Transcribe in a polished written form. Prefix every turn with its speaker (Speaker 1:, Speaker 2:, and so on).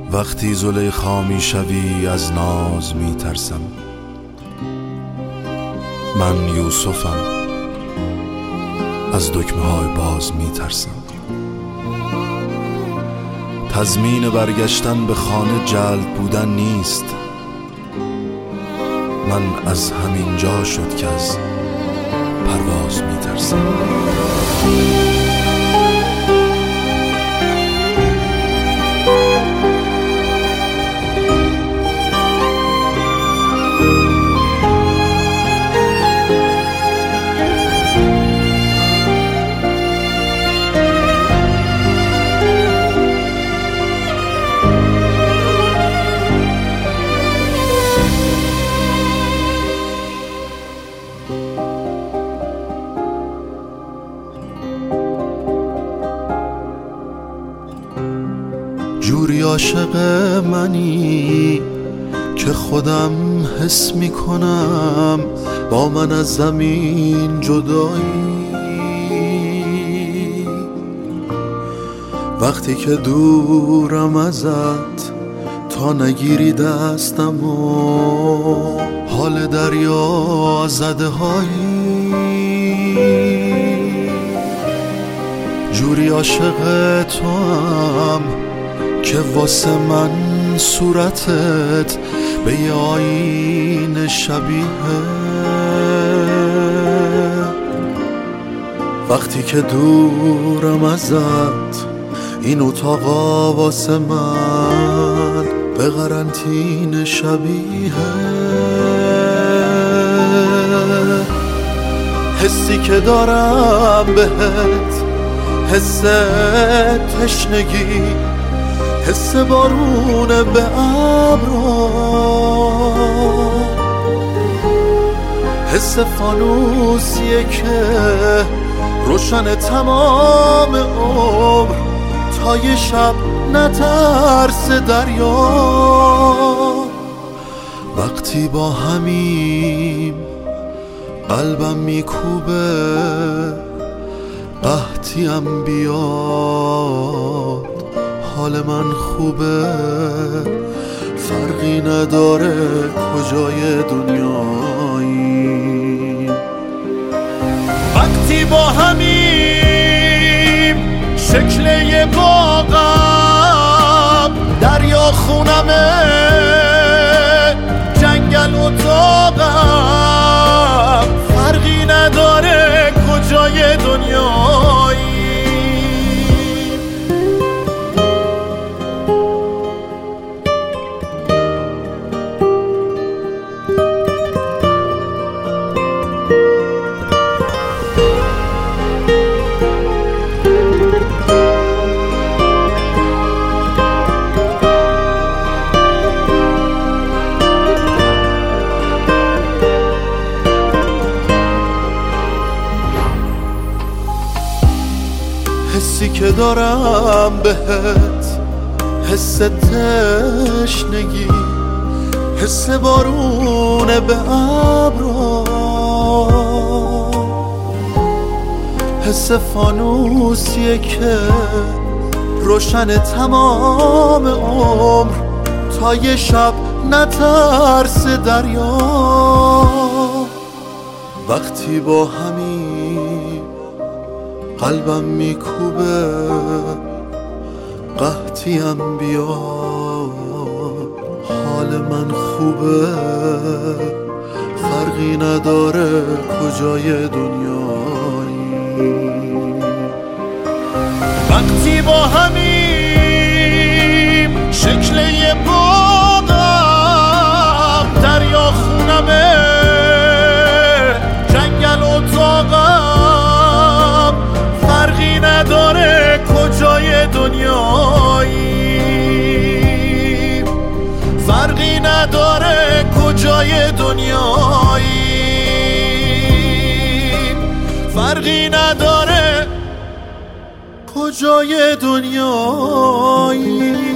Speaker 1: وقتی زلیخا می شوی از ناز می ترسم. من یوسفم، از دکمه های باز می ترسم. تضمین برگشتن به خانه جلد بودن نیست. من از همین جا شد که از پرواز می ترسم. جوری عاشق منی که خودم حس می کنم با من از زمین جدایی. وقتی که دورم ازت تا نگیری دستم و حال دریا زده هایی. جوری عاشق تو هم که واسه من صورتت به یه آینه شبیه. وقتی که دورم ازت این اتاقا واسه من به قرنطینه شبیه. حسی که دارم بهت حس تشنگی، حس بارون به ابرا، حس فانوسیه که روشن تمام عمر تا یه شب نترس دریا. وقتی با همیم قلبم میکوبه قحطیم بیاد، حال من خوبه فرقی نداره کجای دنیایی. وقتی با همیم شکل یه باغم، دریا خونمه جنگل اتاقم، فرقی نداره کجای دنیایی. حسی که دارم بهت حس تشنگی، حس بارون به ابرا، حس فانوسیه که روشن تمام عمر تا یه شب نترس دریا. وقتی با همین قلبم میکوبه قحطیم بیاد، حال من خوبه فرقی نداره کجای دنیایی. وقتی با همیم شکل یه باغم، دریا خونمه جنگل اتاقم، فرقی نداره کجای دنیایی. فرقی نداره کجای دنیایی. فرقی نداره کجای دنیایی.